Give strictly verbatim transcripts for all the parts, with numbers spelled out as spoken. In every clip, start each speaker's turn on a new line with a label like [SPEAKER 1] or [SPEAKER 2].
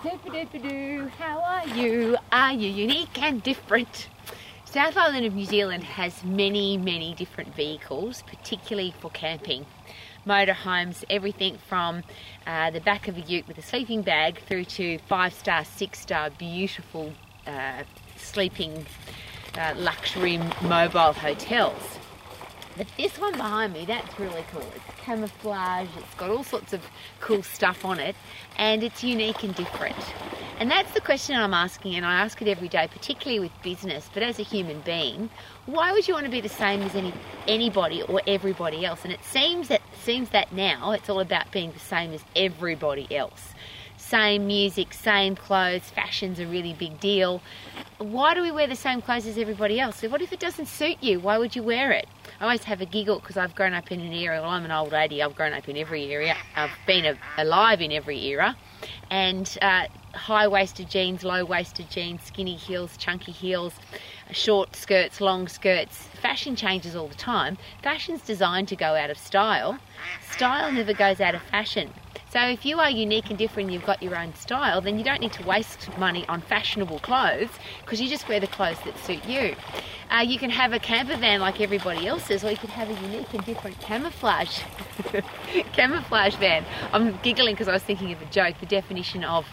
[SPEAKER 1] Super duper doo, how are you? Are you unique and different? South Island of New Zealand has many, many different vehicles, particularly for camping. Motorhomes, everything from uh, the back of a ute with a sleeping bag through to five-star, six-star, beautiful uh, sleeping uh, luxury mobile hotels. But this one behind me, that's really cool. It's camouflage, it's got all sorts of cool stuff on it, and it's unique and different. And that's the question I'm asking, and I ask it every day, particularly with business, but as a human being, why would you want to be the same as any anybody or everybody else? And it seems that seems that now it's all about being the same as everybody else. Same music, same clothes, fashion's a really big deal. Why do we wear the same clothes as everybody else? So what if it doesn't suit you? Why would you wear it? I always have a giggle because I've grown up in an era, well, I'm an old lady, I've grown up in every area, I've been a, alive in every era, and uh, high-waisted jeans, low-waisted jeans, skinny heels, chunky heels, short skirts, long skirts. Fashion changes all the time. Fashion's designed to go out of style. Style never goes out of fashion. So if you are unique and different and you've got your own style, then you don't need to waste money on fashionable clothes because you just wear the clothes that suit you. Uh, you can have a camper van like everybody else's, or you can have a unique and different camouflage camouflage van. I'm giggling because I was thinking of a joke. The definition of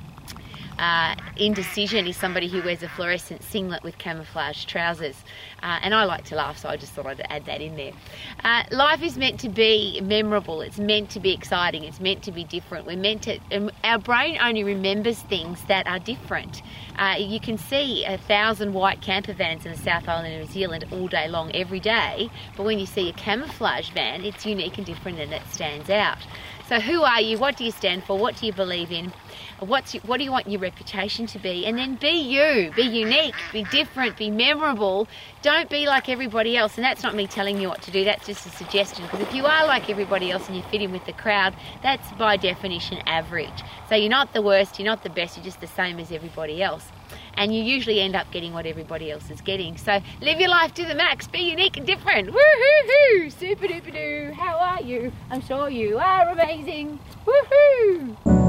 [SPEAKER 1] Uh, indecision is somebody who wears a fluorescent singlet with camouflage trousers. Uh, and I like to laugh, so I just thought I'd add that in there. Uh, life is meant to be memorable. It's meant to be exciting. It's meant to be different. We're meant to, um, our brain only remembers things that are different. Uh, you can see a thousand white camper vans in the South Island of New Zealand all day long, every day. But when you see a camouflage van, it's unique and different and it stands out. So who are you? What do you stand for? What do you believe in? What's your, what do you want your reputation to be? And then be you, be unique, be different, be memorable. Don't be like everybody else. And that's not me telling you what to do, that's just a suggestion. Because if you are like everybody else and you fit in with the crowd, that's by definition average. So you're not the worst, you're not the best, you're just the same as everybody else. And you usually end up getting what everybody else is getting. So live your life to the max, be unique and different. Woohoo-hoo, super duper doo, how are you? I'm sure you are amazing. Woohoo!